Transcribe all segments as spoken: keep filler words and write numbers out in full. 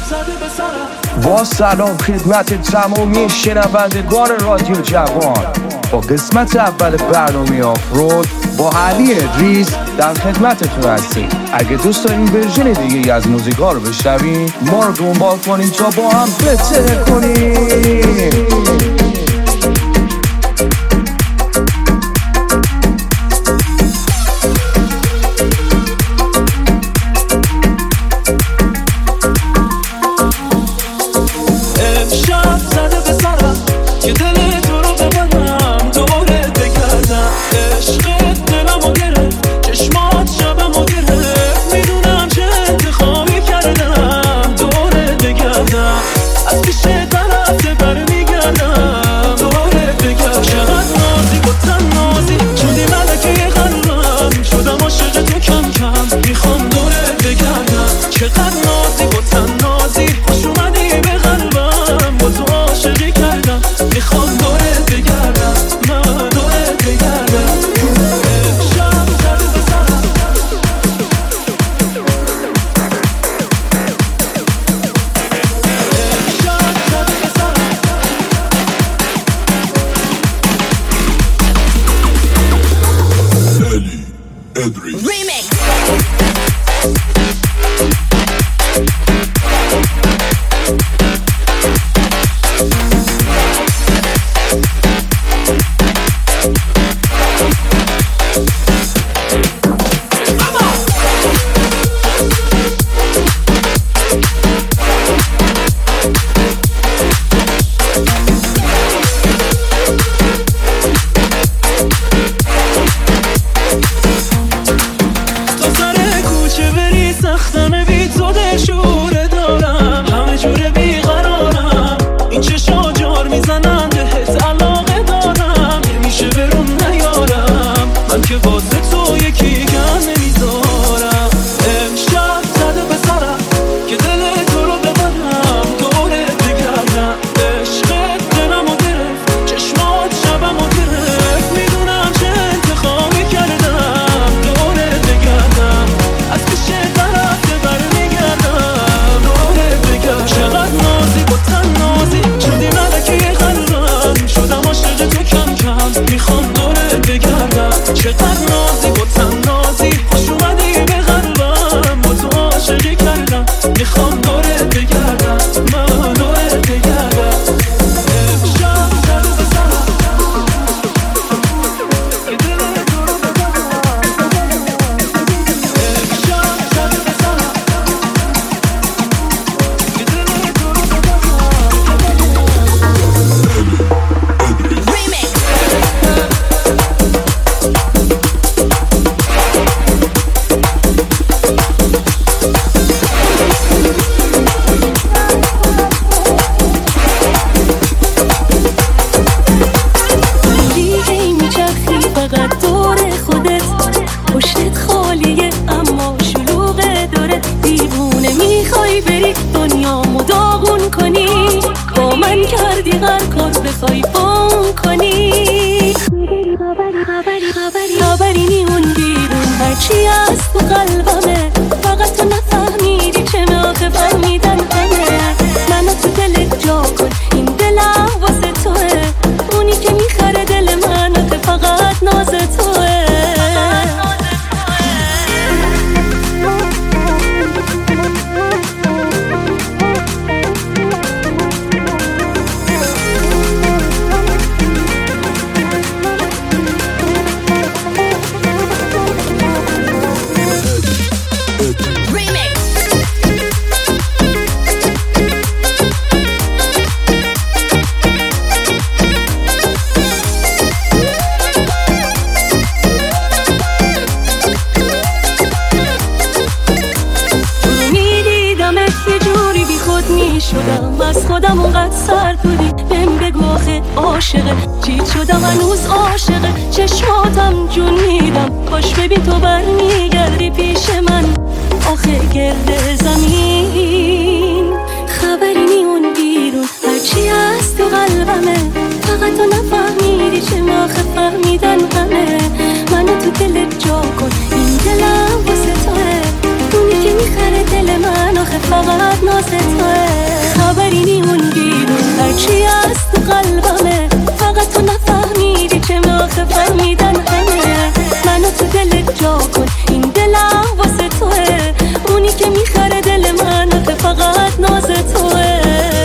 با سلام خدمت تمامی شنوندگان رادیو جوان. با قسمت اول برنامه آفرود با علی ادریس در خدمتتون هستیم. اگه دوست دارین ورژن دیگه از موزیکا رو بشنوین، ما رو دنبال کنین تا با هم بهتر کنیم. شدم از خودم اونقدر سر بودی بهم بگو آخه عاشقه چی شدم هنوز عاشقه چشماتم جون میدم باش ببین تو برمیگردی پیش من آخه گرد زمین خبری میون بیرون هرچی هست تو قلبمه فقط تو نفهمیدی چه آخه فهمیدن همه منو تو دلت جا کن این دلم واسه توه اونی که میخره دل من آخه فقط ناز توه فقط ناز توه.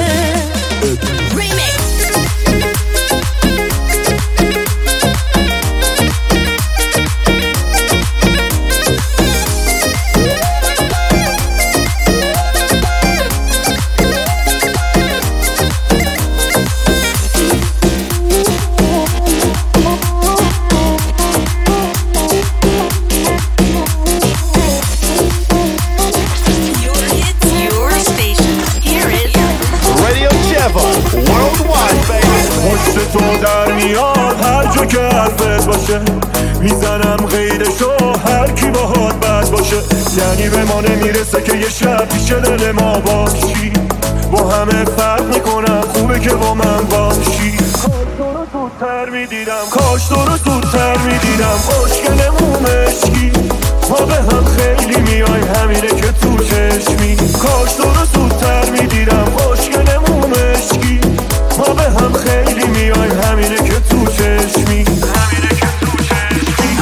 تو در میاد هر جا که حرفت باشه، میزنم غیرشو هر کی باهات بد باشه. یعنی به ما نمیرسه که یه شب پیش دل ما باشی، با همه فرق میکنم خوبه که با من باشی. کاش تو رو زودتر میدیدم، کاش تو رو زودتر میدیدم. خوشگلمون عشقی ما به هم خیلی میای، همینه که تو چشمی. کاش تو رو زودتر میدیدم، خوشگلمون عشقی ما به هم خیلی میای، همینه که تو چشمی، همینه که تو چشمی.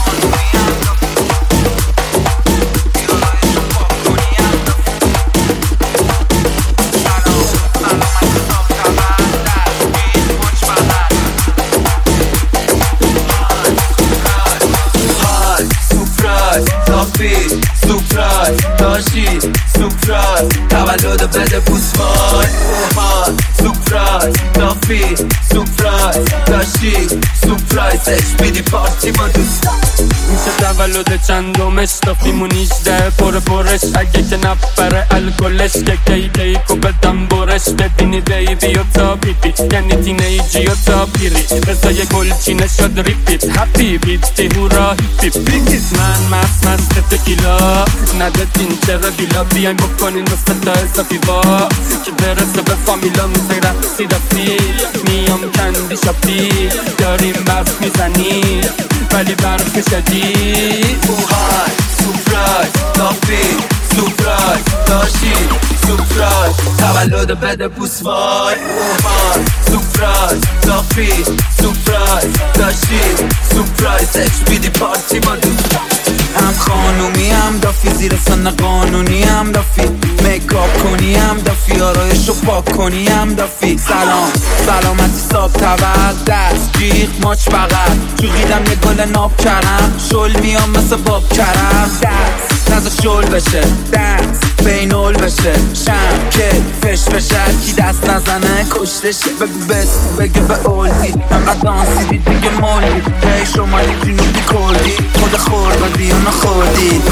های سپرایز تافی سپرایز داشتی سپرایز تولد بده بوسمای. های سپرایز تافی سپرایز داشتی سپرایز اش بیدی پارتی ما دوست. میشه تولد چندمش تافیمون ایجده پر پرش، اگه که نفره الکلش که کی کی کو بدم برش. ببینی بیبی و تا پیپی یعنی تینیجی و تا پیری، بزای گلچینه شد ریپیت هپی بیتی هورا هیپی بیت. من مست مست تکیلا ندادین چرا دیلا، بیاین بکنین مثل تا اضافی با که برسه به فامیلا. میزای رقصی دفتی میام کندی شاپی، داریم برف میزنی ولی برف شدید. های سپرایز تافی سپرایز داشتی سپرایز تولد بده بوس وای. های سپرایز تافی سپرایز داشتی سپرایز اچ بیدی پارتی ما دوست. هم خانومی هم دافی، زیر سن قانونی هم دافی، میکاپ کنی هم دافی، آرایشو پاک کنی هم دافی. سلام سلامتی صاحب طبق دست جیغ ماچ بغل، چوقیدم یه گل ناب کرم شل میام مثل باب کرم. دست نزا شل بشه دست بینول بشه، شم که فش بشه کی دست نزنه کشتشه. بگو بس بگه به اولدی انقدر دانسیدی دیگه مولی، هی شمالی جنوبی کردی خود خوردی و نخوردی.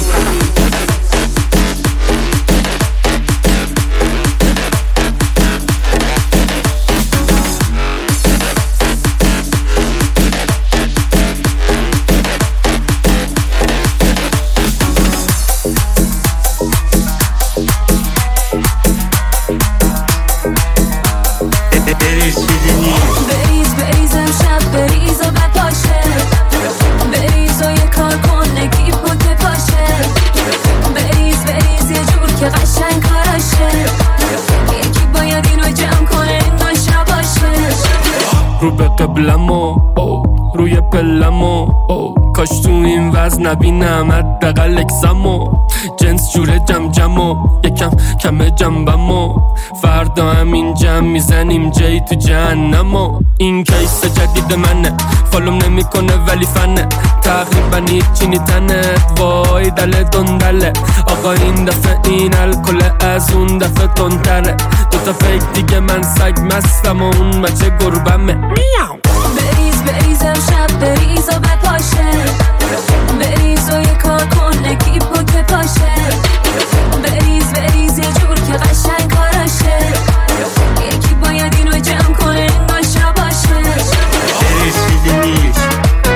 بریز بریز امشب بریز و بپاشه، بریز و یه کار کن نگیب بود بپاشه. بریز بریز یه جور که قشنگ کارشه، یکی باید اینو جمع کنه انگار شباشه. رو به قبلمو روی پلمو، کاش تو این وزن نبینم حداقل اکسمو. جنس جوره جم جمو یکم کم جنبمو، فردا همین جمع میزنیم جای تو جهنمو. این کیس جدید منه فالوم نمیکنه ولی فنه، تقریبا هیچی نیتنه وای دل دندله. آقا این دفعه این الکل از اون دفعه تندتره، دوتا فیک دیگه من سگ مستم و اون مچه گربمه. میاو بریز بریز امشب بریز و بپاشه، بریز و یه کار کن نگیب بود بپاشه. بریز بریز یه جور که قشنگ کارشه، یکی باید اینو جمع کنه انگار شباشه. رسیده نیست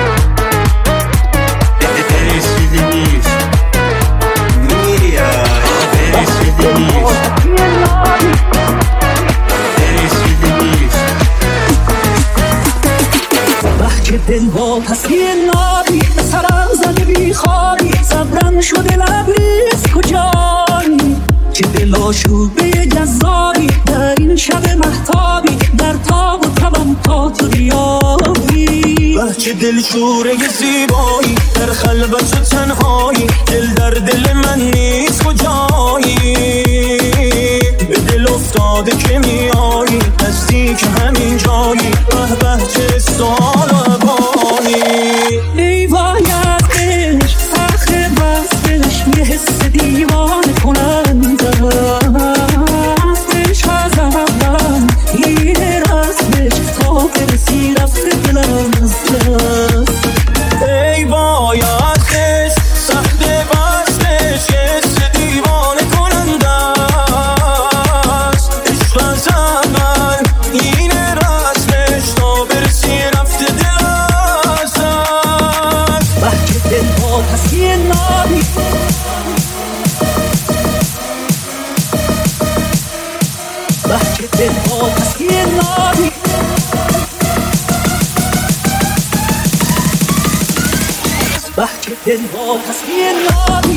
رسیده نیست میای رسیده نیست رسیده نیست. بحچه دل با پسی نابی به سرم زده بی خوابی، صبرم شده لبریز کجایی که دل آشوبه جذابی در این شب محتابی، در تاب و تبم تا تو بیابی. بحچه دل شوره زیبایی در خلوت تنهایی، دل در دل من نیست کجایی. داده که میایی هستی که همین جایی به به چه سال بانی ای وای از عشق آخه وصفش یه حس دیوانه کننده عشق از اول این رسمش تا برسی رفته دلم از دست ای وای از عشق سخت وصلش یه حس دیوانه کننده است عشق از اول این رسمش تا برسی رفته دلم از دست بحک دل ها پس یه نابی بحک دل ها پس یه نابی بحک دل ها پس یه نابی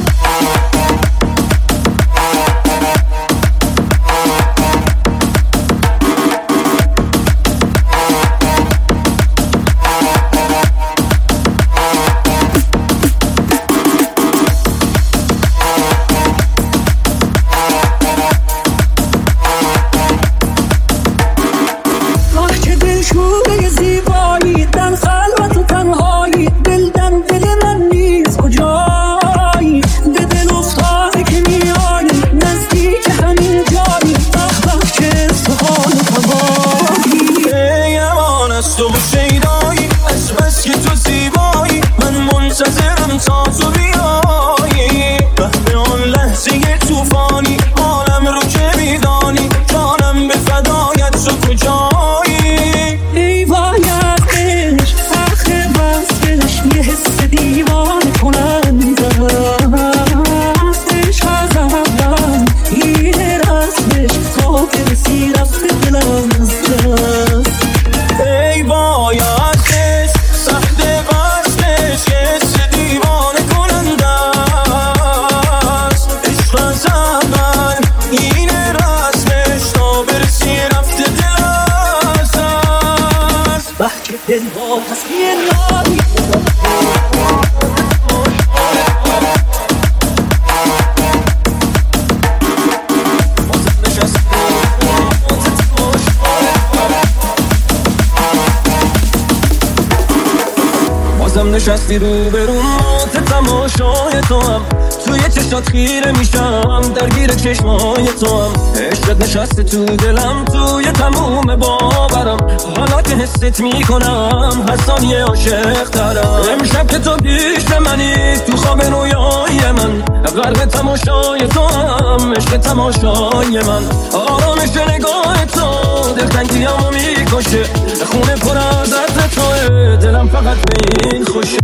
نشستی رو برون مات تماشای تو هم توی چشات خیره میشم درگیر چشمای تو هم عشقت نشسته تو دلم توی تموم باورم حالا که حست میکنم هر ثانیه عاشق ترم امشب که تو پیش منی تو خواب رویای من غرق تماشای تو هم عشق تماشای من آرامش نگاه تو دلتنگیامو میکشه خونه پر از عطر توه دلم فقط به این خوشه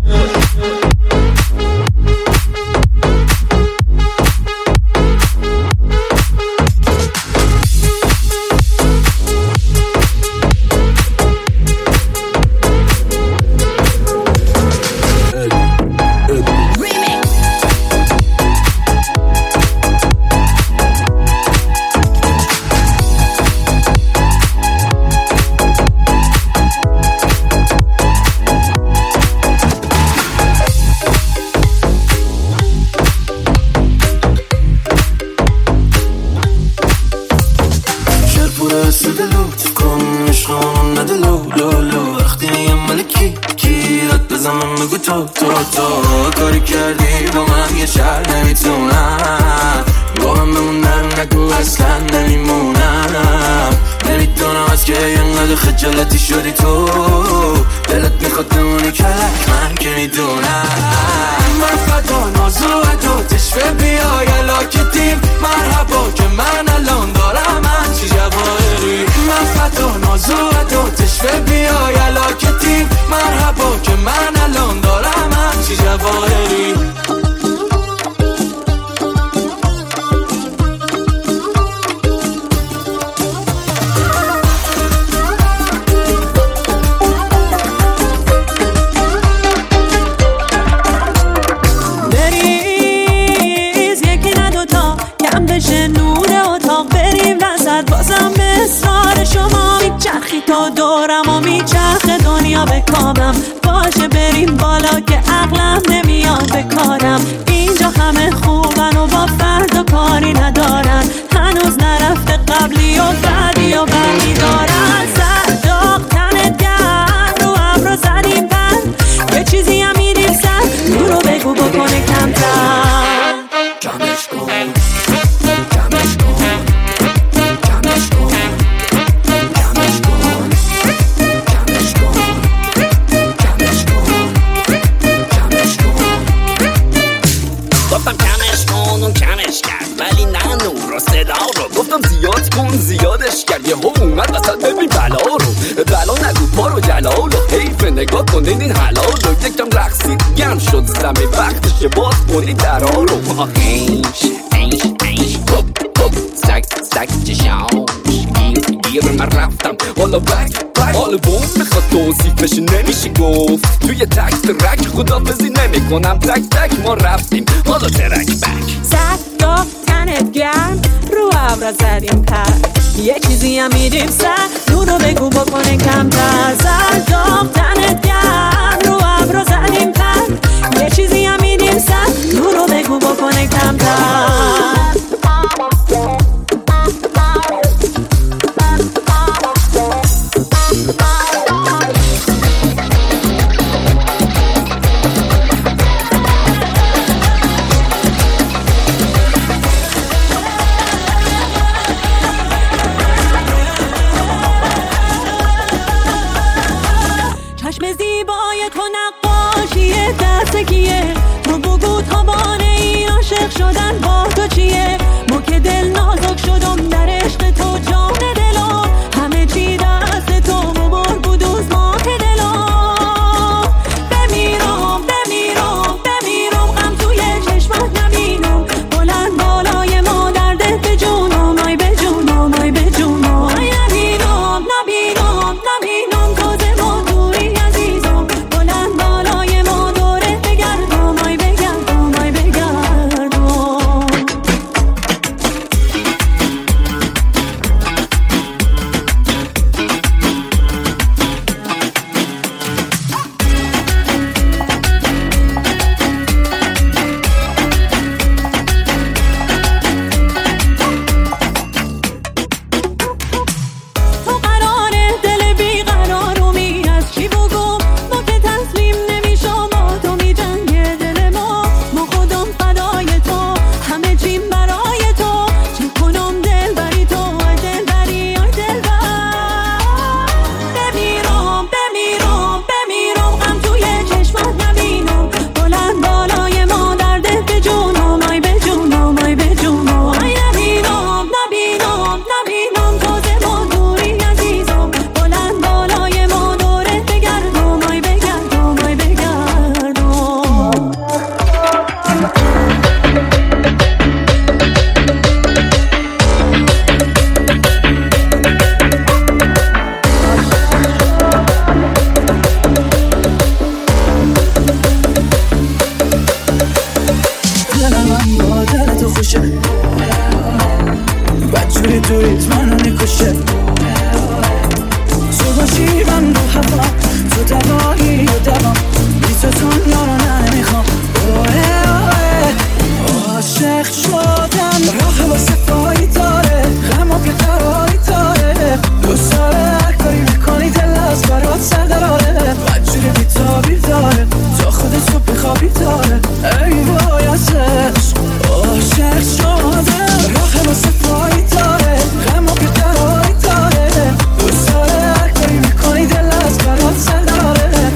تو تو تو کاری کردی با من یه شهر نمیتونم با من بمونم نگو اصلا نمیمونم نمیدونم از که اینقدر خجالتی شدی تو دلت میخواد بمونی کلک من که میدونم من فدا نازو تو تشفه بیای علاکتیم مرحبا که من الان دارم هنچی جواهری من فدا نازو تو تشفه بیای علاکتیم مرحبا که من الان دارم هنچی جواهری تا دورم و میچرخه دنیا به کامم باشه بریم بالا که عقلم نمیاد به کارم اینجا همه خوبن و با فردا کاری ندارن هنوز نرفته قبلی و بعدی و بعدی دارن سر داغ تنت گرم رو ابرو زدیم پر یه چیزی هم میدیم سر رو رو بگو بکنه کمتر کمش کن کمش کن کمش کن کمش کن کمش کن کمش کن کمش کن گفتم کمش کن اون کمش کرد ولی نه نور و صدا رو گفتم زیاد کن زیادش کرد یه هم اومد وسط ببین بلا رو بلا نگو پا رو جلال و حیف نگاه کن این حلال رو یکم رقصید گرم شد زمه وقتشه باز کنی درها رو اینش اینش اینش پپ پپ سک سک چشاش گیر گیر من رفتم حالا بک بک حال بوم میخواد توصیفش نمیشه گفت توی تک ترک خدافزی نمی کنم تک تک ما رفتیم حالا ترک بک سر داغ تنت گرم رو ابرا زدیم پر یه چیزی هم میدیم سر رو رو بگو بکنه کمتر سر داغ تنت گرم رو ابرا زدیم پر یه چیزی هم میدیم سر رو رو بگو بکنه کمتر چشم زیبای تو نقاشی دست کیه تو بگو تابانه ای عاشق شدن با تو چیه ما که دل نازک شدم در عشق تو جان دلا همه چی دست تو مبار بودوز ماه دلا بمیرم بمیرم بمیرم غم توی چشمت نبینم بلند بالای ما درد به جونم آی به جونم آی به جونم آی نبینم نبینم نبینم تازه ما دوری عزیزم بلند بالای ما دوره بگردم آی بگردم آی بگردم تو قراره دل بی قرارومی از چی بگو ما که تسلیم نمیشم با تو میجنگه دل ما ما خودم فدای تو همه چیم برای تو چه کنم دل بری تو آی دل بری آی دل بر بمیرم بمیرم بمیرم غم توی چشمت نبینم بلند بالای ما درد به جونم آی به جونم آی به جونم آی نبینم نبینم نبینم تازه ما دوری عزیزم بلند بالای ما دوره بگردم آی بگردم آی بگردم دلم من با دل تو خوشه بدجوری تویت منو میکشه تو باشی من رو هوا تو دوایی و دوام بی تو دنیا رو نمیخوام عاشق شدم راه واسه پایی داره غم که قراری داره دوست داره هر کاری میکنی دل از برات سر دراره بدجوری بیتابی داره تا خودت رو بخوابی داره ای وای از عشق عاشق شدم راه واسه پایی داره غم که قراری داره دوست داره هر کاری میکنی دل از برات سر دراره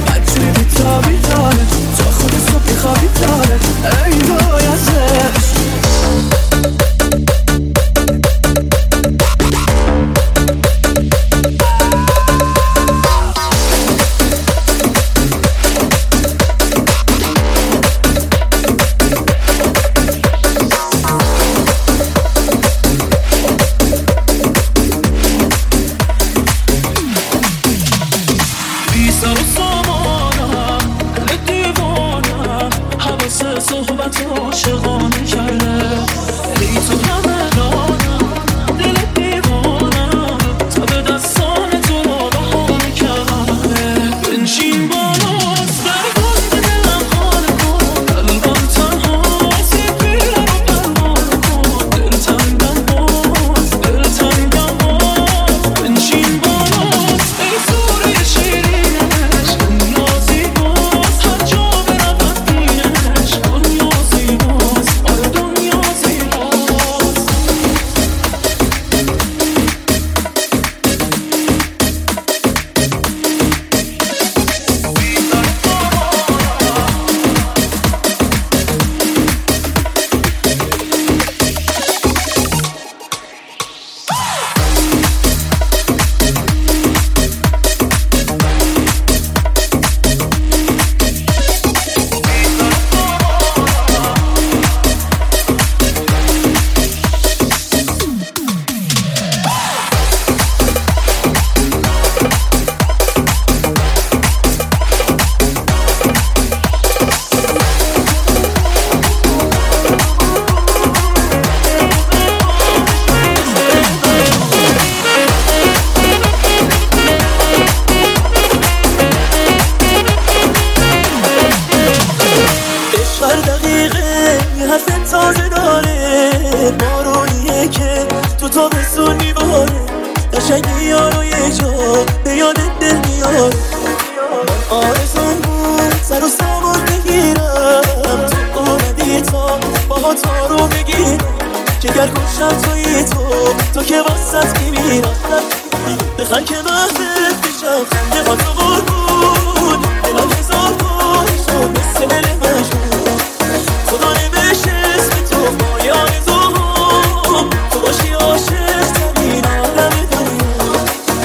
تو تا بسون میباره قشنگی یارو یه جا به یادت دل میاره من آرزون بود سر و سوار بگیرم تو اومدی تا با تا رو بگیرم جگر کشم توی تو تو که واسط میمیرم بخن که محبت بشم خنده ها تو قربون دلم هزار بار شد مثل دل مجنون خدا نوشت اسم تو با یه آرزوام تو باشی عاشق ترین آدم دنیا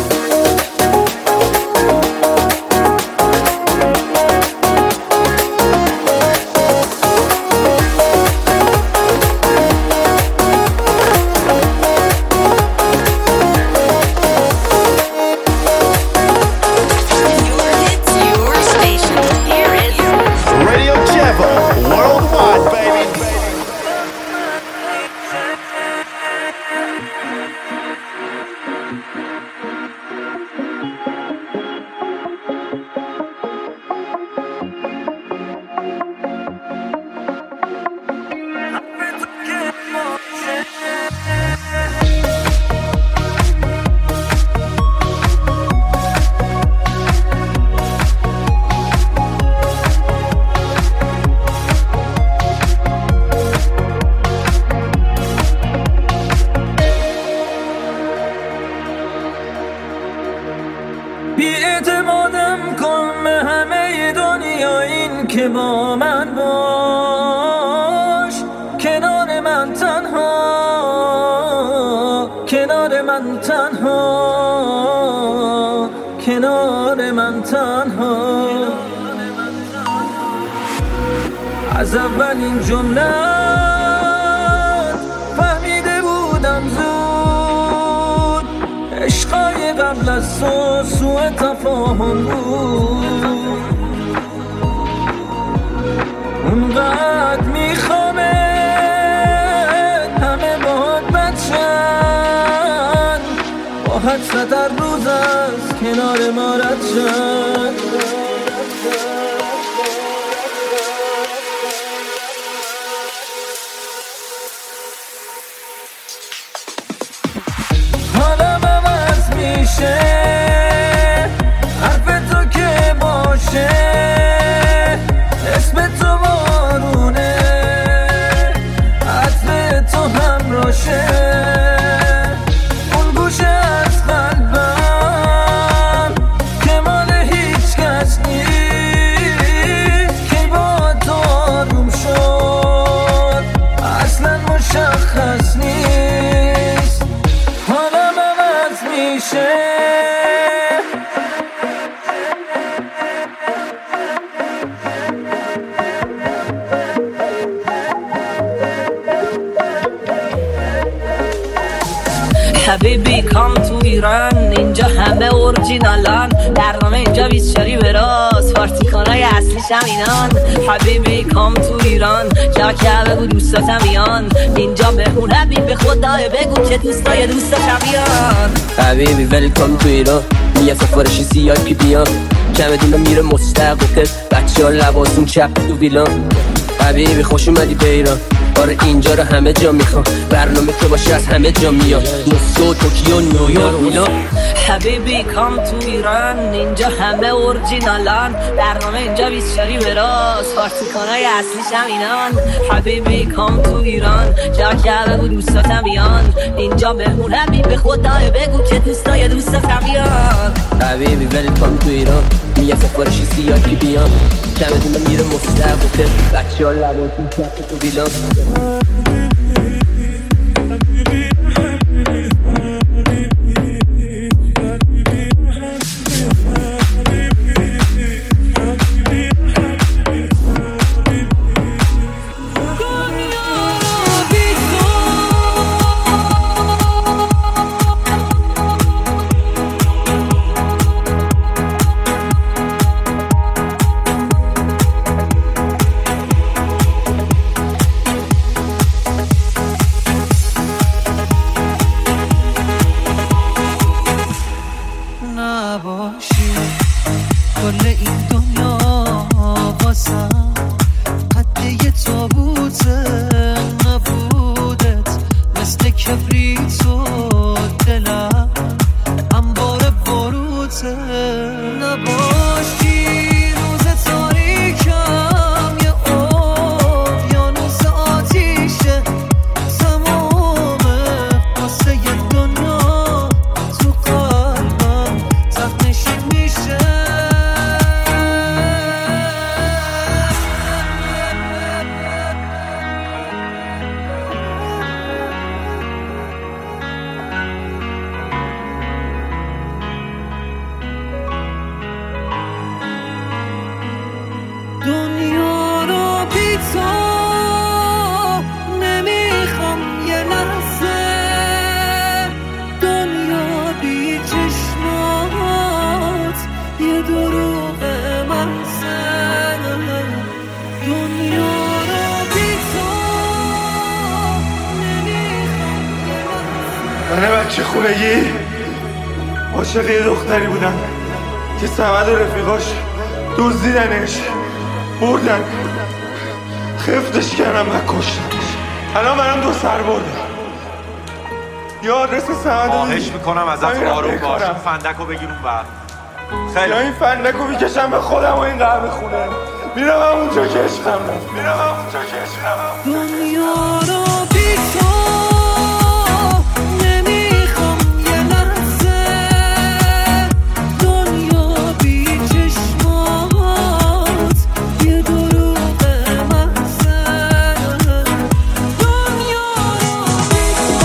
از اولین جمله فهمیده بودم زود عشقای قبل از تو سوء تفاهم بود اونقدر میخوامه همه باهات بچن با حدست در روز از کنار ما رد شد حرف تو که باشه اسم تو بارونه عطر تو همراشه اون گوشه از قلبم که مال هیچ کس نیست که با تو آروم شد اصلا مشخص نیست حالم عوض میشه حبیبی کام تو ایران اینجا همه اورجینالان برنامه اینجا بیسچاری به راست پارتیکانای اصلیش هم اینان حبیبی کام تو ایران جا که بگو دوستاتم بیان اینجا مهمون حبیب خدای بگو که دوستای دوستاتم بیان حبیبی ویلکام تو ایران میگه سفارشی سی آی پی بیان کمه دیمه میره مستقل بچه ها لباسون چپ تو ویلان حبیبی خوش اومدی به ایران آره اینجا رو همه جا میخوام برنامه که باشه از همه جا میام مسکو توکیو نیویورک میلان حبیبی کام تو ایران اینجا همه اورجینالان برنامه اینجا بیسچاری به راست پارتیکانای اصلیش هم اینان حبیبی کام تو ایران جا که بگو دوستاتم بیان اینجا مهمون حبیب خدای بگو که دوستای دوستاتم بیان حبیبی ویلکام تو ایران میگه سفارشی سی آی پی بیان کمه دیمه میره مستقل بچه ها لباسون چپ تو ویلان تو دلم انبار باروته نباشی روز تاریکم یه اقیانوس آتیشه تمامه واسه یه دنیا تو قلبم تخنشین میشه دنیا رو بی تو نمیخوام یه لحظه دنیا بی چشمات یه دروغ محضه دنیا رو بی تو نمیخوام یه لحظه من بچه خونگی عاشق یه دختری بودم که سمد و رفیقاش دزدیدنش بردن خفتش کردم و کشتنش الان منم دو سر برده یا آدرس سمد خواهش میکنم ازت آروم باش فندکو بگیر اون بر خیلی یا این فندکو میکشم به خودم و این قهوه خونه میرم همونجا که عشقم رفت میرم همونجا که عشقم رفت دنیا رو بی تو نمیخوام یه لحظه دنیا بی چشمات یه دروغ محضه دنیا رو بی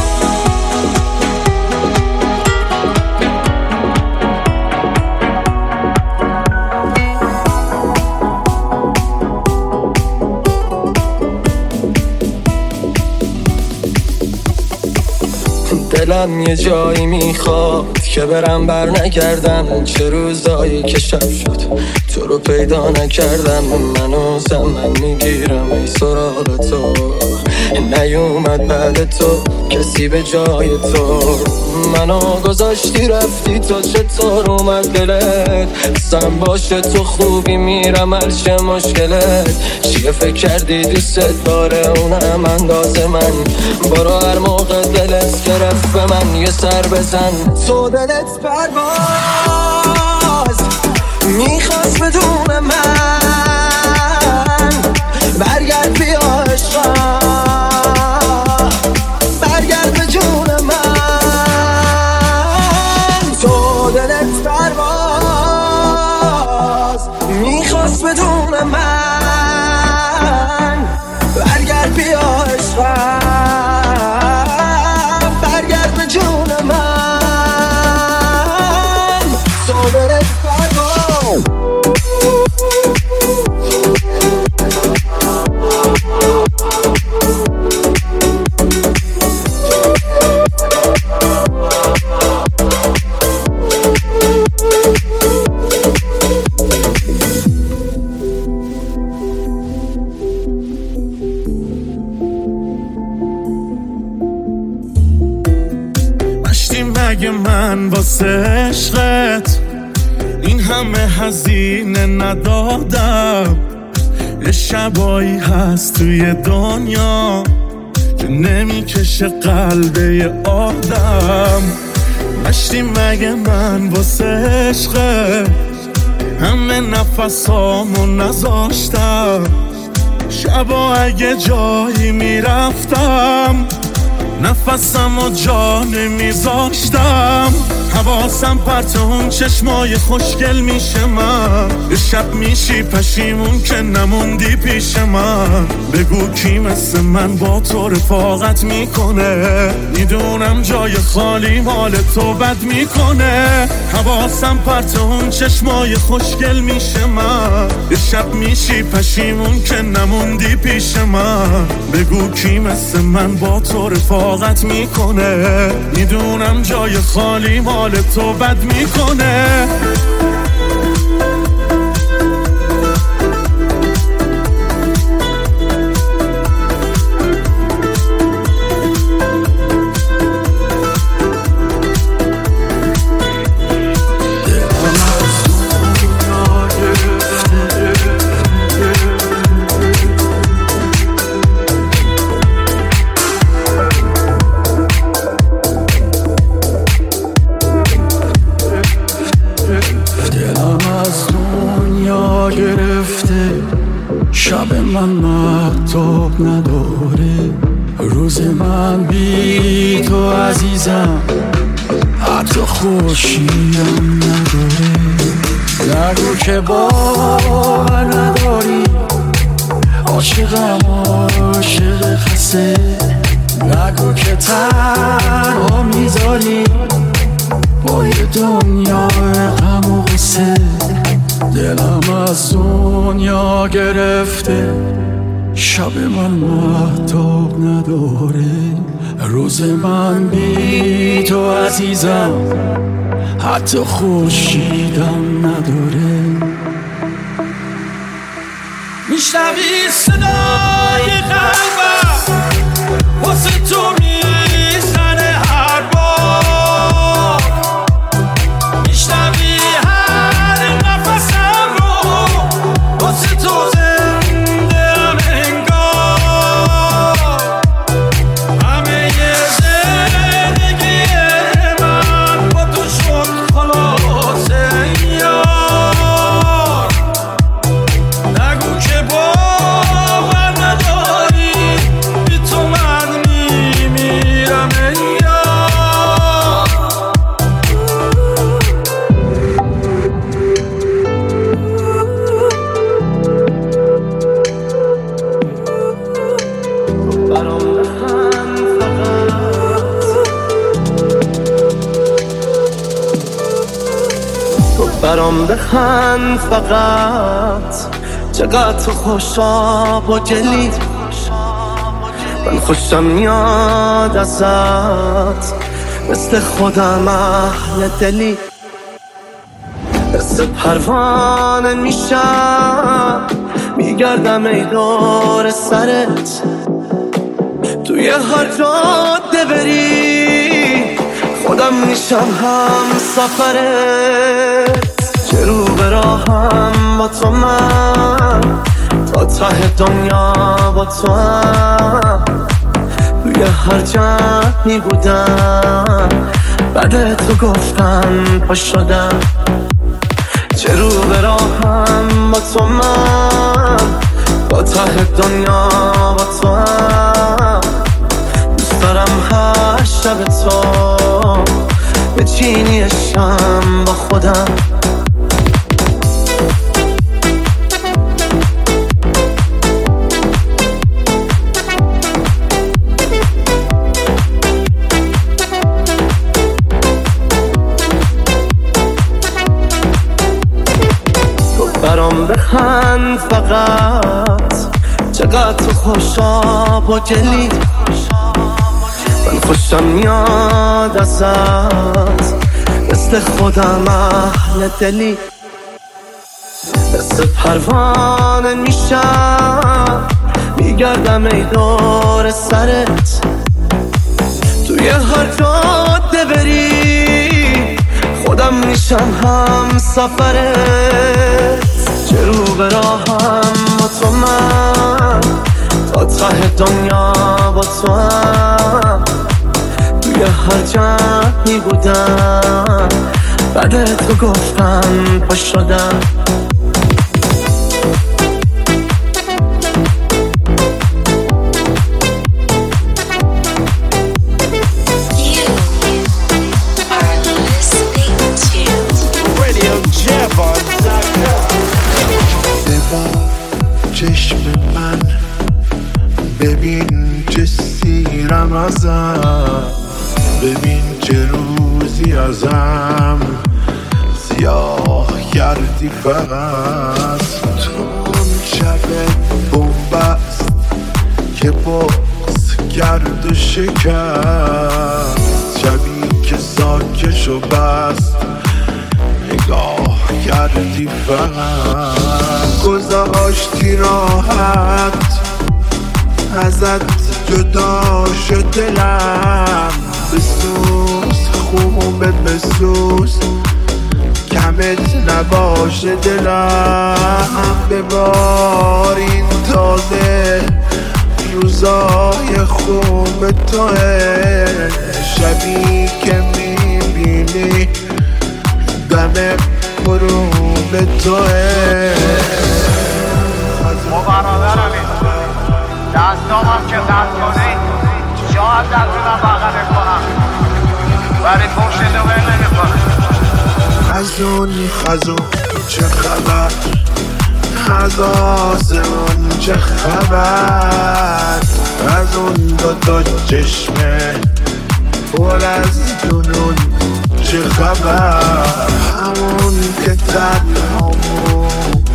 دلم یه جایی میخواد که برم بر نگردم چه روزایی که شب شد تو رو پیدا نکردم منو زمن میگیرم ای سراغ تو نیومد بعد تو کسی به جای تو منو گذاشتی رفتی تو چطور اومد دلت سم باشه تو خوبی میرم هرچه مشکلت چیه فکر کردی دوست داره اونم اندازه من برو هر موقع دلت گرفت به من یه سر بزن تو دلت پرواز میخواست بدون من برگرد بیا عشقم برگرد به جون من تو دلت پرواز میخواست بدون من برگرد بیا عشقم برگرد به جون من تو دلت پرواز مگه من واسه عشقت این همه هزینه ندادم یه شبایی هست توی دنیا که نمیکشه قلب یه آدم مشتی مگه من واسه عشقت همه نفسامو نذاشتم شبا اگه جایی میرفتم نفسم و جا نمیذاشتم حواسم پرت اون چشمای خوشگل میشه من یه شب میشی پشیمون که نموندی پیش من بگو کی مثل من با تو رفاقت میکنه میدونم جای خالی مال تو بد میکنه حواسم پرت اون چشمای خوشگل میشه من یه شب میشی پشیمون که نموندی پیش من بگو کی مثل من با تو رفاقت میکنه میدونم جای خالی مال تو بد میکنه شب من مهتاب نداره، روز من بی تو عزیزم حتی خورشیدم نداره. نگو که باور نداری، عاشقم عاشق خسته. نگو که تنها میذاری با یه دنیای غم و غصه. دلم از دنیا گرفته، شب من مهتاب نداره، روز من بی تو عزیزم حتی خورشیدم نداره. میشنوی صدای قلبم واسه تو میزنه هر بار، میشنوی هر نفسم رو واسه تو زنده ام انگار. همه ی زندگی من با تو شد خلاصه یار. نگو که باور نداری، بی تو من میمیرم یار. برام بخند فقط، تو برام بخند فقط. چقدر تو خوشاب و جلی، من خوشم میاد ازت، مثل خودم اهل دلی. مثل پروانه میشم میگردم ای دور سرت، توی هر جاده بری خودم میشم هم سفرت. چه رو به راهم با تو من، تا ته دنیا با تو هم. توی هر جمعی بودم بعد تو گفتم پا شدم. چه رو به راهم با تو من، تا ته دنیا با تو هم. دوست دارم هر شب تو بچینی شم با خودم. برام بخند فقط، چقدر تو خوشاب و جلی. من خوشم میاد ازت، مثل خودم اهل دلی. مثل پروانه میشم میگردم ای دور سرت، توی هر جاده بری خودم میشم هم سفرت. چه رو به راهم با تو من، تا ته دنیا با تو هم. توی هر جمعی بودم بعد تو گفتم پا شدم. چشم من ببین چه سیرم ازم، ببین چه روزی ازم سیاه کردی فقط. تو اون شب بومبست که باز کرد و شکست، شبی که ساکش و بست نگاه کردی فقط. گذاشتی راحت ازت جدا شد دلم، بسوز خوبت بسوز کمت نباشه دلم. ببار این تازه روزای خوب توه، شبی که میبینی دم غروب توه. ما قرار دامم که قد کنی شاید در من بغلت کنم ولی پشت تو بر نمیکنم. خزونی خزون چه خبر، از آسمون چه خبر، از اون دو تا چشمه پر از جنون چه خبر، همون که تنهامون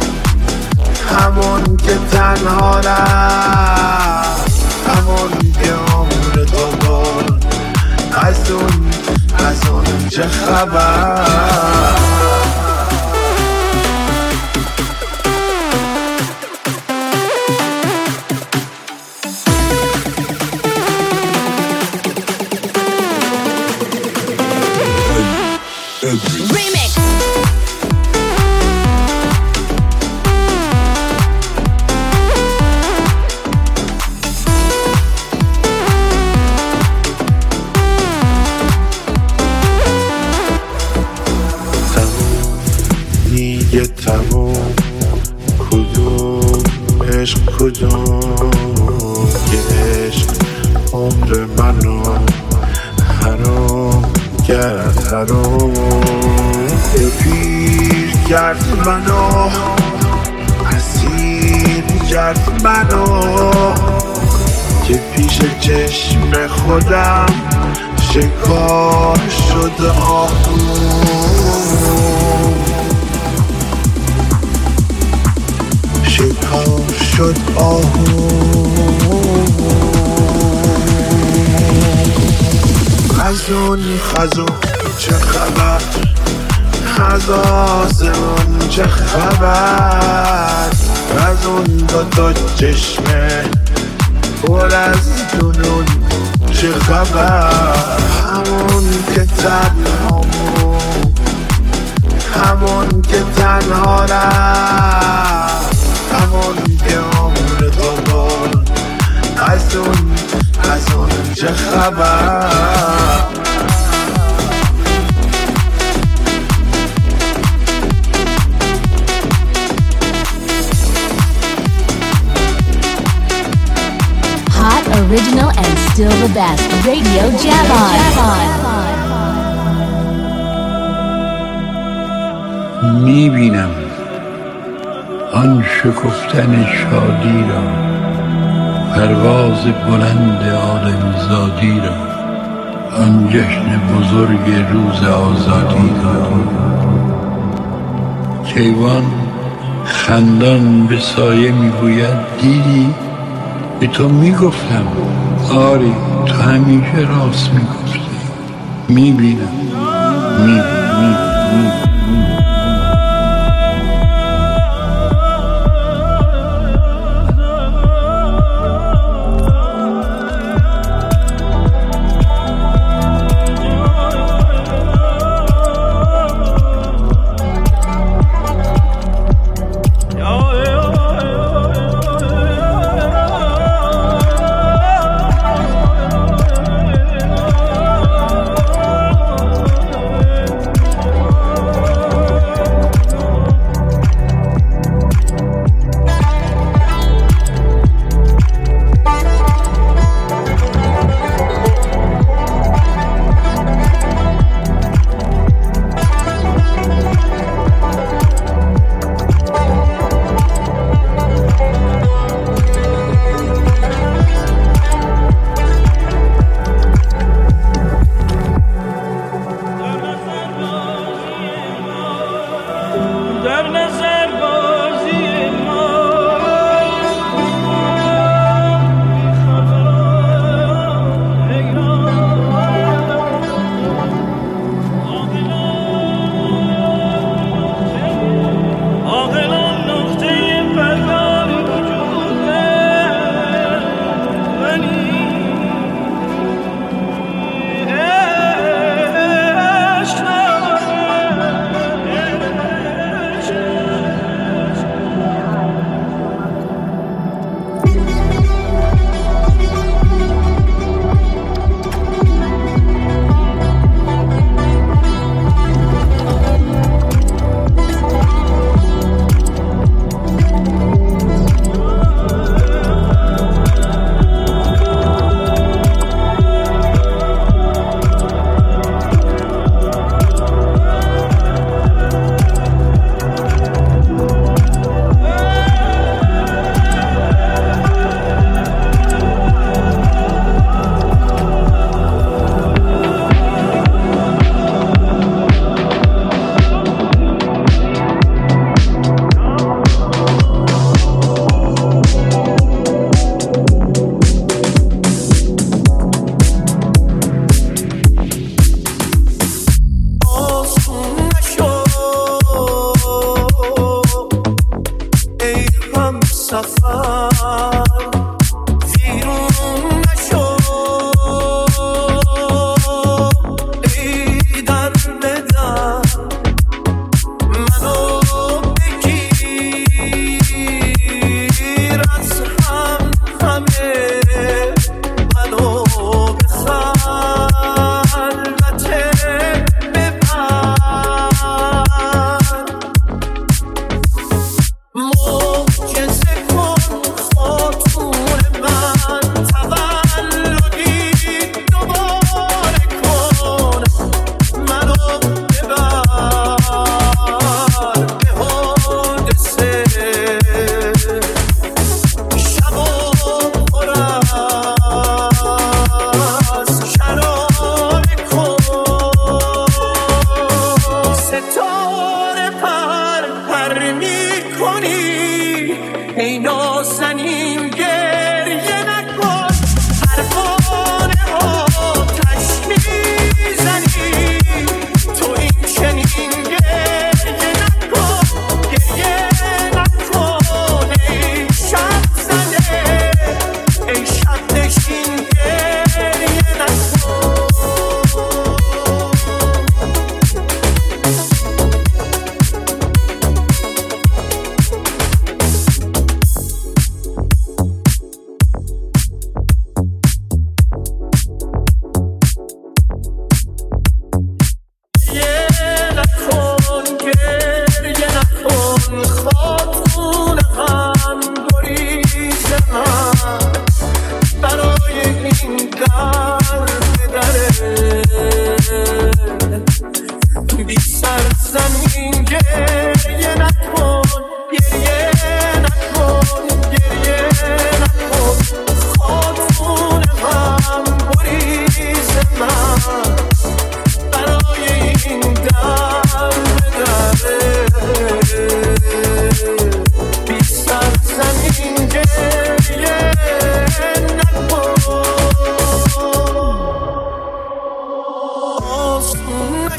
همون که تنها رفت، همون که عمر دوبار از اون از اون چه خبر. Remix. دیگه تموم کدوم عشق کدوم که عشق عمر منو حرام کرد حرام که پیر کرد منو اسیر کرد منو که پیش چشم خودم شکار شد آهوم شکار شد آهوم. خزونی خزون چه خبر، از آسمون چه خبر، از اون دو تا چشمه پر از جنون چه خبر، همون که تنهامون همون که تنها رفت، همون که عمر دوبار از اون از اون چه خبر. Hot, original, and still the best. Radio Javon. میبینم آن شکفتن شادی را، پرواز بلند آدمزادی را، آن جشن بزرگ روز آزادی را. کیوان خندان به سایه میگوید دیدی؟ به تو میگفتم. آری تو همیشه راست میگفتی. میبینم میبینم میبینم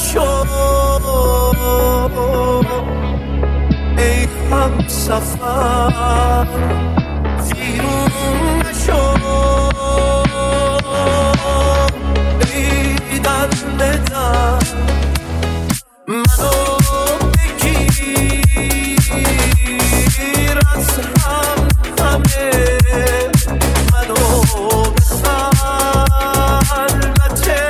نشو ای هم سفر ویرون نشو ای در بدن منو بگیر از هم همه منو به خلوته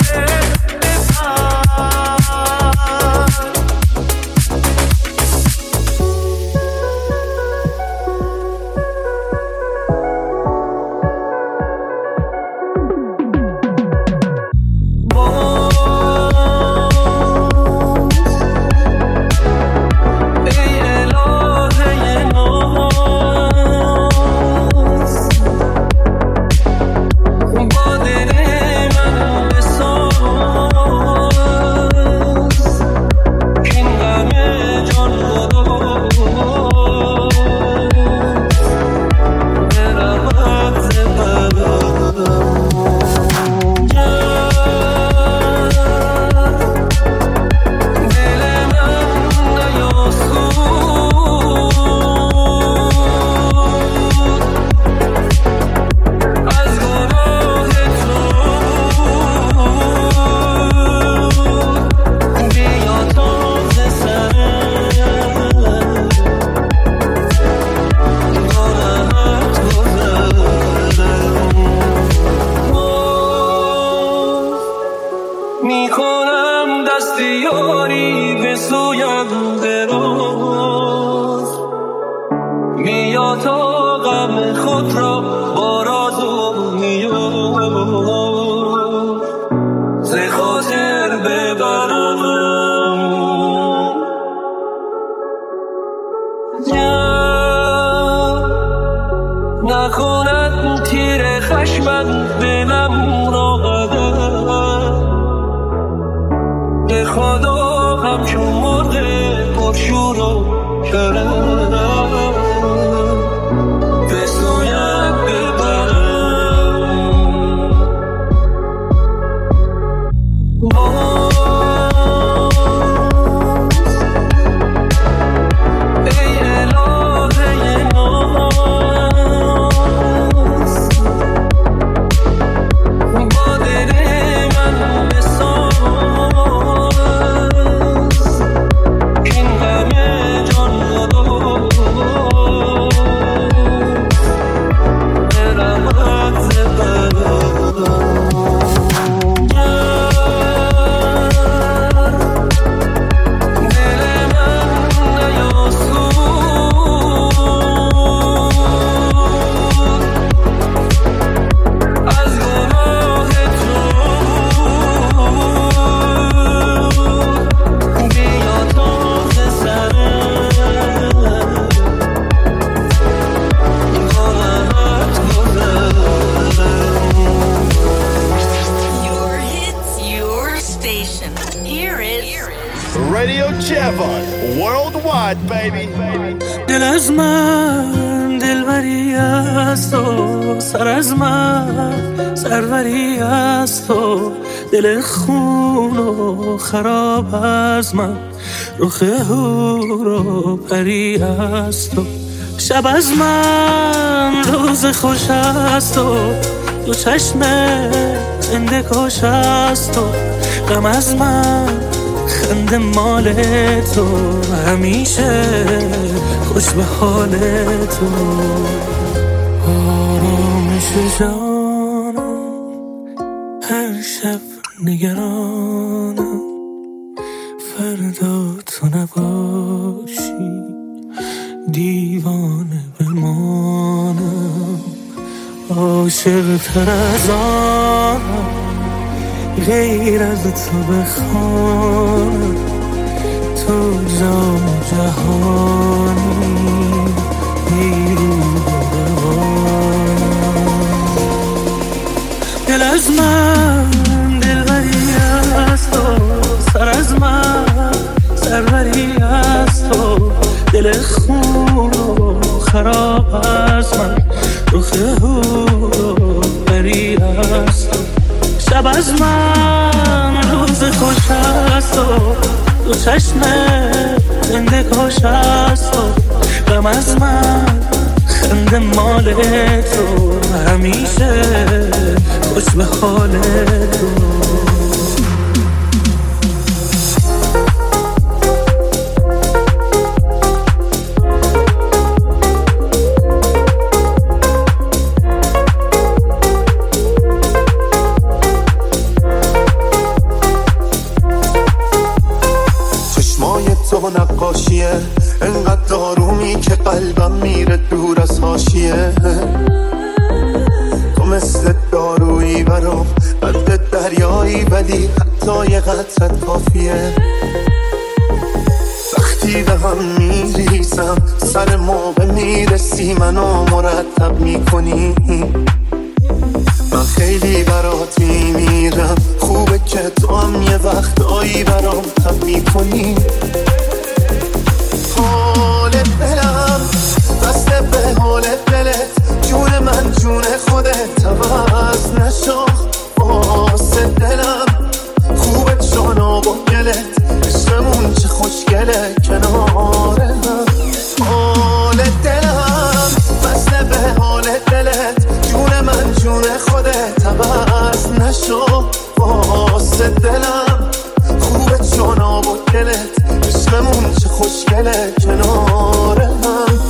میکنم دستیاری به سویم دراز میاد تا غم خود را با راز و نیاز ز خاطر ببرم نکند تیر خشمم دلم را قدر به خدا همچون مرده پرشور و کرم به سویم ببرم باز ای الهه ناز با دل من بساز Radio Javon, worldwide, baby. دل از من دلبری است و سر از من سروری است و دل خون و خراب از من رخ هور و پری است و شب از من روز خوش است و دو چشم زنده کش است و غم از من خنده مال تو همیشه خوش به حال تو آرامش جانم هر شب نگرانم فردا تو نباشی دیوانه بمانم عاشق تر از آنم غیر از تو بخوانم تو جام جهانی بیرو ببانم دل از من دلبری است و سر از من سروری است و دل خون و خراب از من رخ هور بری است شب از من روز خوش است هست و دو چشم زندگاش هست و غم از من خنده مال تو همیشه خوش به حال تو. تو نقاشیه انقدر دارومی که قلبم میره دور از حاشیه. تو مثل دارویی برام قد دریایی ولی حتی یه قطرت کافیه. وقتی به هم میریزم سر موقع میرسی منو مرتب میکنی. من خیلی برات میمیرم خوبه که تو هم یه وقتایی برام تب میکنی. حال دلم بسته به حال دلت جون من جون خودت عوض نشو واسه دلم خوبه جانا با گلت عشقمون چه خوشگله کنار هم. حال دلم بسته به حال دلت جون من جون خودت عوض نشو واسه دلم خوبه جانا با گلت عشقمون چه خوشگله کنار هم.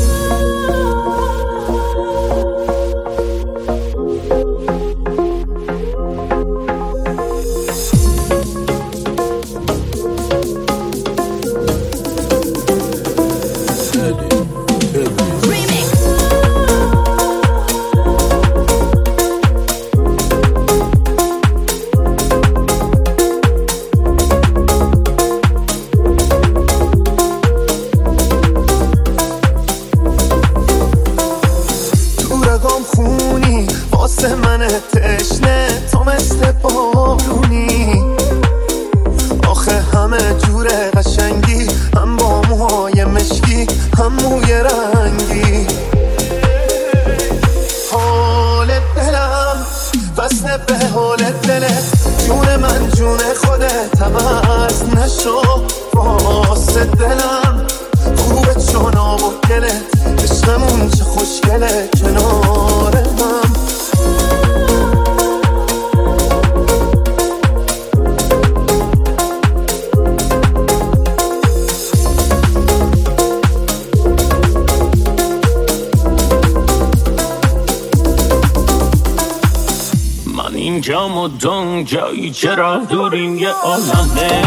جام و دنگ جایی چرا دوریم یه عالمه.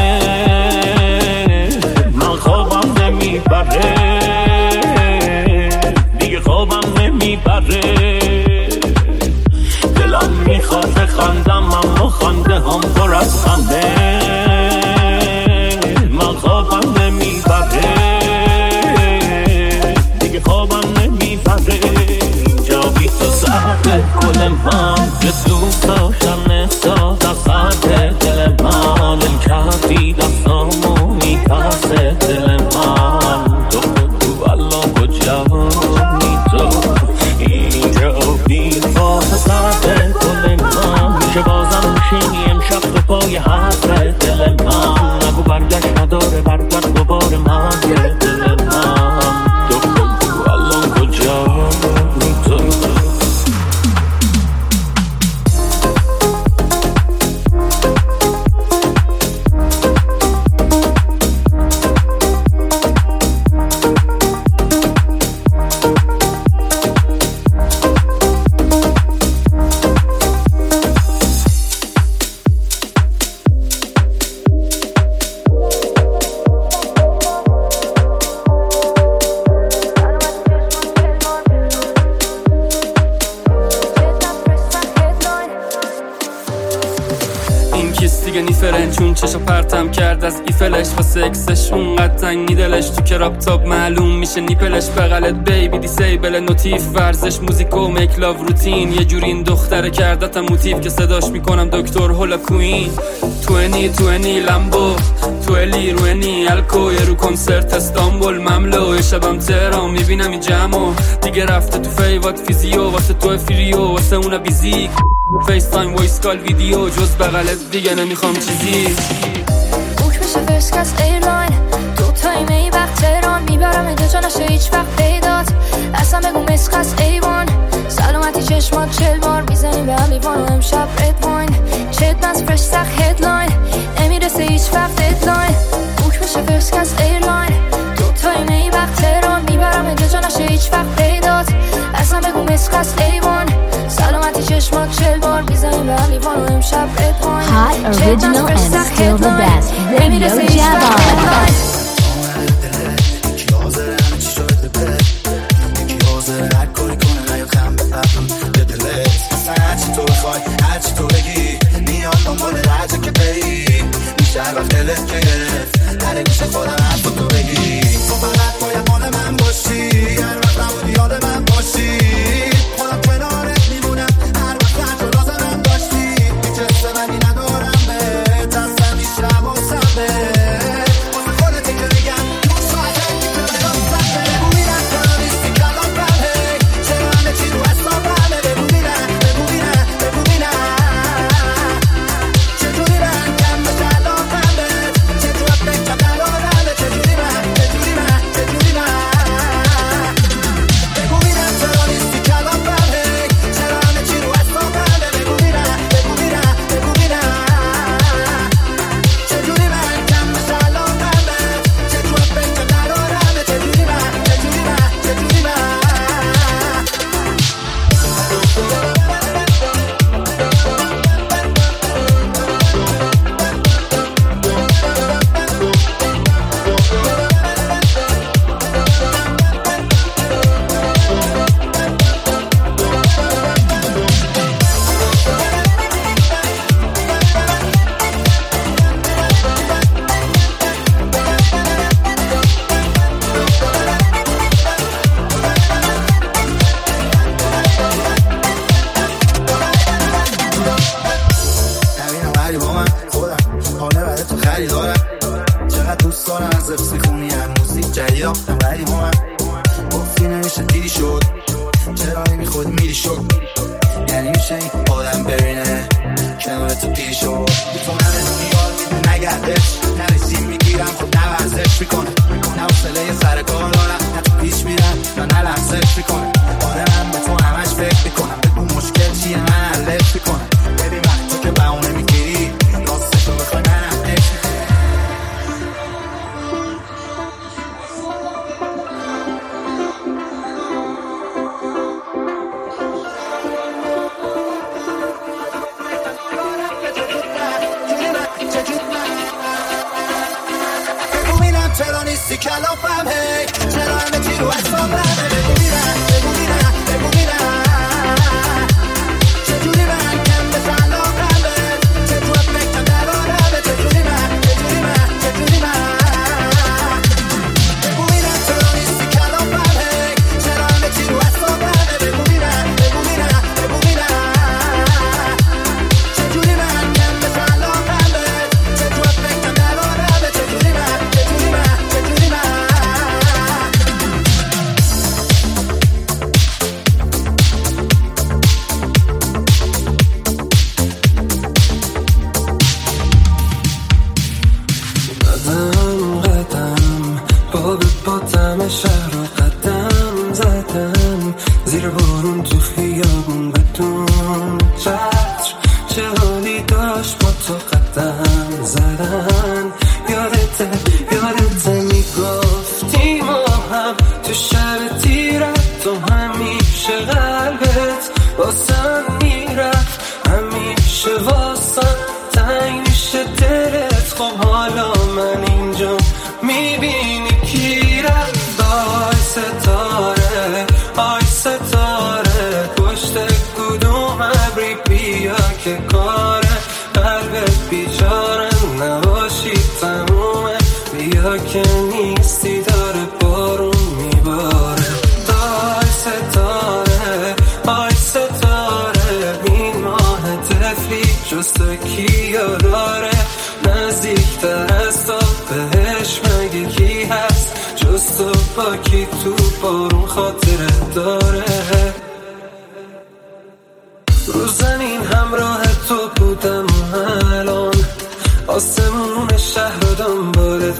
من خوابم نمیبره دیگه خوابم نمیبره. دلم میخواد خندم اما خنده هم پر از خنده. من خوابم نمیبره دیگه خوابم نمیبره. اینجا بی تو سرده گل من که دوست داشتم احساس از سرده دل من. دل کردی دستامو میپسه دل من. تو تو الان کجایی تو اینجا بی تو سرده گل من. میشه بازم میشینی امشب تو پای حسره دل من. نگو برگشت نداره برگرد دوباره من یه دل من. تو تو الان کجایی تو. چون چشا پرتم کرد از ایفلش و سکسش اونقدر تنگی دلش تو کراب تاب معلوم میشه نیپلش. بغلت بیبی دیسیبل نوتیف ورزش موزیکو میک لاو روتین. یه جوری این دختره کردتم موتیف که صداش میکنم دکتر هولا کوین. توینی توینی لمبو تویلی روینی الکو یه رو کنسرت استانبول مملو. شبم تهران میبینم این جمعو دیگه رفته تو فیوات فیزیو واسه تو فریو واسه اونا بیزیک فیس تایم وایس کال ویدیو. جز بغلت دیگه نمیخوام چیزی. فرسکس ایرلاین دو تایم ای وقت تهران میبرم اینجا جا نشه هیچ وقت پیدات اصلا بگو مسخس ایوان سلامتی چشمات چل بار میزنیم به هم لیوان و امشب رد واین چت بنز فرش سخ هدلاین نمیرسه هیچ وقت ددلاین بوک میشه فرسکس ایرلاین دو تایم ای وقت تهران میبرم اینجا جا نشه هیچ وقت پیدات اصلا بگو مسخس ایوان سلامتی چشمات چل بار میزنیم به هم لیوان و امشب رد واین Hot, original, and still the best. Radio Jabba. هرچی تو بگی میاد دنبال رجه که بری میشه هر وقت دلت گرفت هره میشه خودم حرف تو بگی تو فقط باید مال من باشی هر وقت نبودی یاد من باشی خودم کنارت میمونم هر وقت هر جا لازمم داشتی هیچ حس منی ندارم بهت اصلا میشم واسم بهت واسه خودتی که بگم ساعته میکنه راستم به بگو میرم تو نیستی کلام بمه چرا همه چی رو حسابمه بگو میرم بگو میرم بگو میرم چجوری من کم بشه علاقم بهت چجور فکرم ندارمه چجوری من چجوری من چجوری من بگو میرم چرا نیستی کلام بمه چرا همه چی رو حسابمه بگو میرم بگو میرم بگو میرم چجوری من کم بشه علاقم بهت چجور فکرم ندارمه چجوری من چجوری من چجوری من نبینم ولی با من خودم حاله برای تو خریدارم چقدر دوست دارم از حفظ میخونی هم موزیک جدید آفتم ولی با من گفتی نمیشه دیدی شد چرا نمی خود میری شد یعنی میشه این آدم ببینه کنار تو پیری شد تو نره نیار میده نگردش نرسیم میگیرم خود نورزش میکنه نه حوصله سر کار دارم نه تو پیش میرم یا نه لحظهش میکنه آره من به تو همش فکر میکنم بگو مشکل چیه من حلش میکنم ببین من تو که بهونه میگیری راستشو بخوای منم عشق بگو میرم چرا نیستی کلافم هی چرا همه چی رو حسابمه بگو میرم بگو میرم بگو میرم چجوری من کم بشه علاقم بهت چجور فکرم ندارمه چجوری من چجوری من چجوری من بگو میرم چرا نیستی کلافم هی چرا همه چی رو حسابمه بگو میرم بگو میرم بگو میرم چجوری من کم بشه علاقم بهت چجور فکرم ندارمه چجوری من چجوری من چجوری من قدم قدم باب باتم شهر رو قدم زدم زیر بارون تو خیابون بدون چتر چه حالی داشت با تو قدم زدن یادته یادته میگفتی ما هم تو شب تیرت تو همیشه قلبت واسم میرفت همیشه واسم تنگ میشه دلت خب حالا من اینجا میبینی کی رفت آی ستاره آی ستاره پشت کدوم ابری بیا که کاره قلبت بیچاره نباشی تمومه بیا که نیستی داره بارون میباره آی ستاره آی ستاره این ماه تفلی جست کیا داره نزدیکتر از تو بهش مگه کی هست جز تو با کی تو بارون خاطره داره رو زمین همراه تو بودم الان آسمون شهر رو دنبالت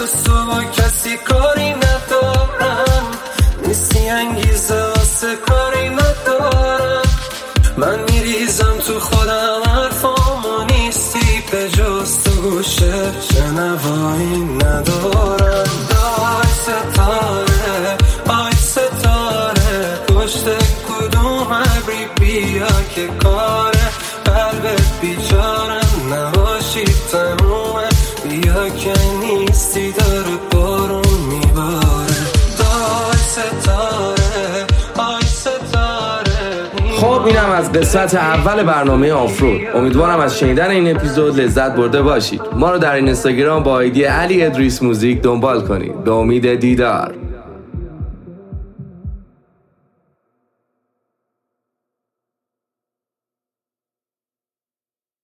جز تو با کسی کاری ندارم، نیستی انگیزه واسه کاری ندارم. من میریزم تو خودم حرفامو نیستی، به جز تو گوشه شنوایی ندارم. آی ستاره آی ستاره پشت کدوم ابری بیا که کاره قلبت بیچارم نباشی تمومه، بیا که نیستی داره بارون میباره. آی ستاره آی ستاره. خب اینم از قسمت اول برنامه آفرود. امیدوارم از شنیدن این اپیزود لذت برده باشید. ما رو در این اینستاگرام با آیدی علی ادریس موزیک دنبال کنید. به امید دیدار.